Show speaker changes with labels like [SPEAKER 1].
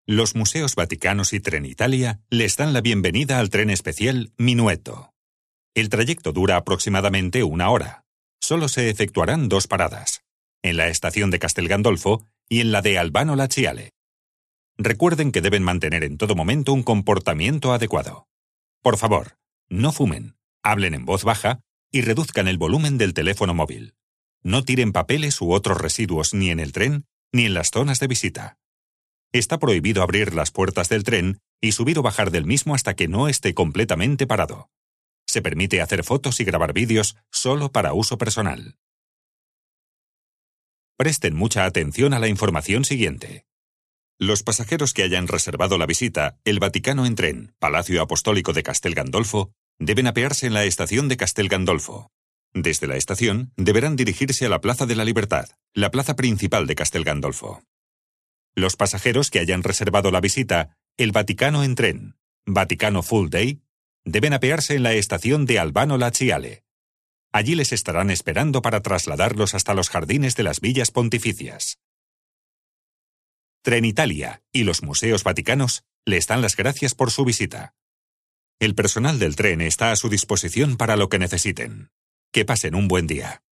[SPEAKER 1] Los Museos Vaticanos y Trenitalia les dan la bienvenida al tren especial Minuetto. El trayecto dura aproximadamente 1 hora. Solo se efectuarán 2 paradas, en la estación de Castel Gandolfo y en la de Albano Laciale. Recuerden que deben mantener en todo momento un comportamiento adecuado. Por favor, no fumen, hablen en voz baja y reduzcan el volumen del teléfono móvil. No tiren papeles u otros residuos ni en el tren ni en las zonas de visita. Está prohibido abrir las puertas del tren y subir o bajar del mismo hasta que no esté completamente parado. Se permite hacer fotos y grabar vídeos solo para uso personal. Presten mucha atención a la información siguiente. Los pasajeros que hayan reservado la visita El Vaticano en tren, Palacio Apostólico de Castel Gandolfo, deben apearse en la estación de Castel Gandolfo. Desde la estación deberán dirigirse a la Plaza de la Libertad, la plaza principal de Castel Gandolfo. Los pasajeros que hayan reservado la visita El Vaticano en tren, Vaticano Full Day, deben apearse en la estación de Albano Laciale. Allí les estarán esperando para trasladarlos hasta los jardines de las villas pontificias. Trenitalia y los Museos Vaticanos les dan las gracias por su visita. El personal del tren está a su disposición para lo que necesiten. Que pasen un buen día.